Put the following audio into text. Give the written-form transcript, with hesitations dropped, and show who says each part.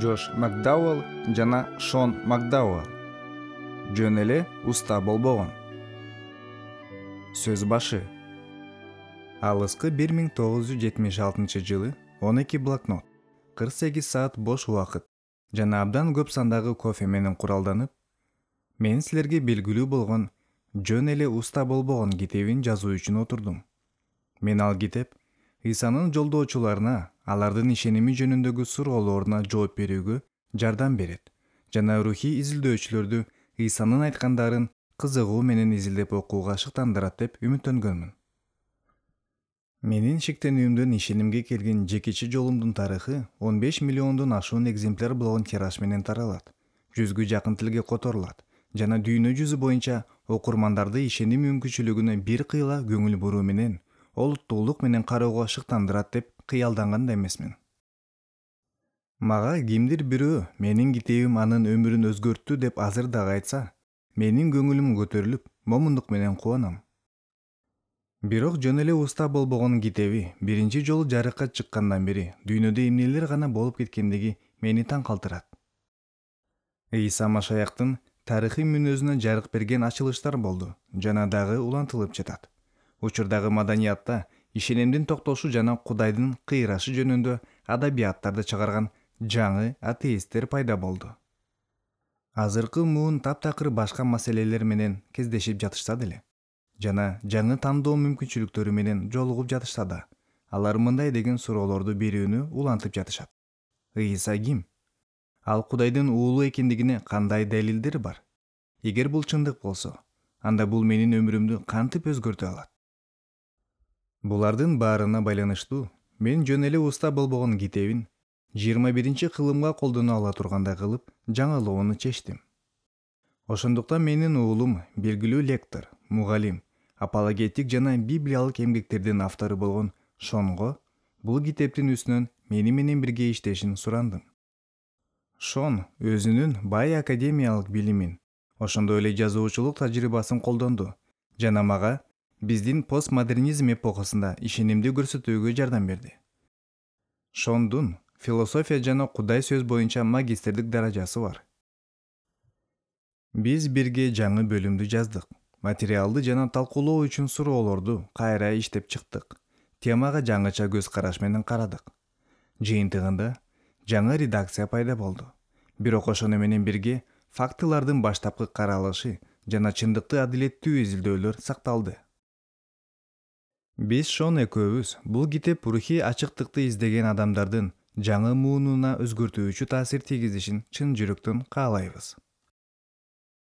Speaker 1: Джош Макдауэлл жана Шон Макдауэлл. Жөн эле уста болбогон. Сөз башы. Алыскы 1976 жылы 12 блокнот, 48 саат бош убакыт жана абдан көп сандагы кофе менен куралданып, мен силерге белгилүү болгон жөн эле уста болбогон китебин жазуу үчүн отурдум. Мен ал китеп Исанын жолдоочуларына алардын ишеними жөнүндөгү суроолоруна жооп берүүгө жардам берет жана рухий изилдөөчүлөрдү Исанын айткандарын кызыгуу менен изилдеп окууга шыктандырат деп үмүттөнгөнмүн. Менин шектенүүмдөн ишенимге келген жекече жолумдун тарыхы 15 миллиондон ашуун экземпляр болгон тираж менен таралат, 100гө жакын тилге которулат жана дүйнө жүзү боюнча окурмандарды ишеним мүмкүнчүлүгүнө бир кыйла көңүл буруу менен олуттуулук менен кароого шыктандырат деп кыялданган да эмесмин. Мага кимдир бирөө менин китебим анын өмүрүн өзгөрттү деп азыр дагы айтса, менин көңүлүм көтөрүлүп, момундук менен кубанам. Бирок жөн эле уста болбогон китеби биринчи жолу жарыкка чыккандан бери дүйнөдө эмнелер гана болуп кеткендиги мени таң калтырат. Иса Машаяктын тарыхый мүнөзүнө жарык берген ачылыштар болду жана дагы улантылып жатат. Учурдагы маданиятта ишенимдин токтошу жана Кудайдын кыйрашы жөнүндө адабияттарды чыгарган жаңы атеисттер пайда болду. Азыркы муун таптакыр башка маселелер менен кездешип жатышса деле жана жаңы тандоо мүмкүнчүлүктөрү менен жолугуп жатышса да, алар мындай деген суроолорду берүүнү улантып жатышат. Ыйса ким? Ал Кудайдын уулу экендигине кандай далилдер бар? Эгер бул чындык болсо, анда бул менин өмүрүмдү кантип өзгөртө алат? Булардын баарына байланыштуу мен жөн эле уста болбогон китебин 21 кылымга колдоно ала тургандай кылып жаңылоону чечтим. Ошондуктан менин уулум белгилүү лектор, мугалим, апологетик жана библиялык эмгектердин автору болгон Шонго бул китептин үстүнөн мени менен бирге иштешин сурандым. Шон өзүнүн бай академиялык билимин, ошондой эле жазуучулук тажрыйбасын колдонду жана мага биздин постмодернизм эпохасында ишенимди көрсөтүүгө жардам берди. Шондун философия жана Кудай сөз боюнча магистрдик даражасы бар. Биз бирге жаңы бөлүмдү жаздык. Материалды жана талкуулоо үчүн суроолорду кайра иштеп чыктык. Темага жаңыча көз караш менен карадык. Жыйынтыгында жаңы редакция пайда болду. Бирок ошону менен бирге фактылардын баштапкы каралышы жана чындыкты адилеттүү изилдөөлөр сакталды. Биз Шон экөөбүз бул китеп рухий ачыктыкты издеген адамдардын жаңы муунуна өзгөртүүчү таасир тийгизишин чын жүрөктөн каалайбыз.